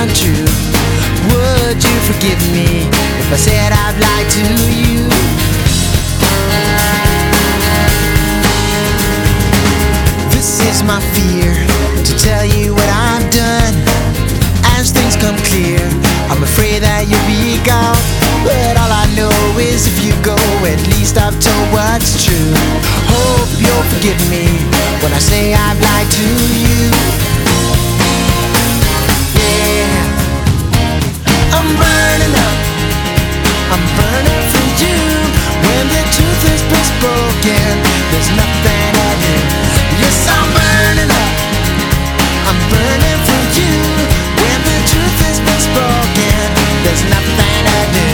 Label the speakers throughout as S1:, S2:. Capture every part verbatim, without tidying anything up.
S1: untrue? Would you forgive me if I said I've lied to you? This is my fear, to tell you what I've done. As things come clear, I'm afraid that you'll be gone. But all I know is if you go, at least I've told what's true. Hope you'll forgive me when I say I've lied to you. Yeah, I'm burning up, I'm burning for you. When the truth has been spoken, there's nothing to do. Yes, I'm burning up, I'm burning for you. When the truth has been spoken, there's nothing to do.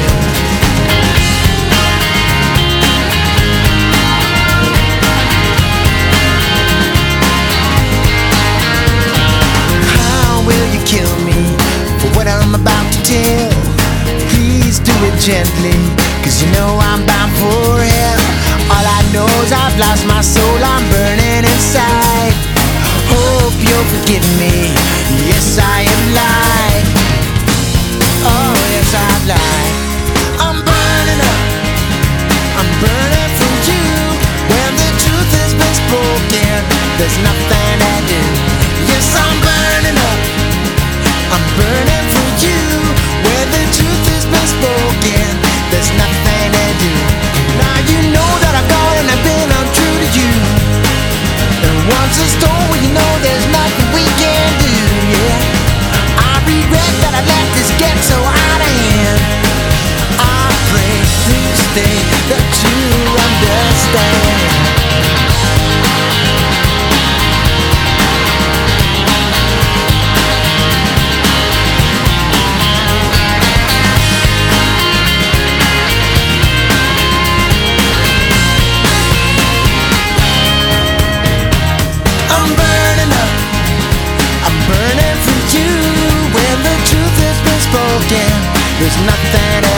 S1: How will you kill me for what I'm about to tell? Please do it gently, cause you know I'm bound for hell. All I know is I've lost my soul, I'm burning inside. Hope you'll forgive me, yes I have lied. Oh yes I've lied. I'm burning up, I'm burning for you. When the truth has been spoken, there's nothing to do. Yes I'm burning up, I'm burning for you. When the truth has been spoken, there's nothing to do. Now you know that I've gone and I've been untrue to you. And once a stone, you know there's nothing we can do, yeah. I regret that I let this get so out of hand. I pray this day that you understand. I'm burning up, I'm burning for you. When the truth has been spoken, there's nothing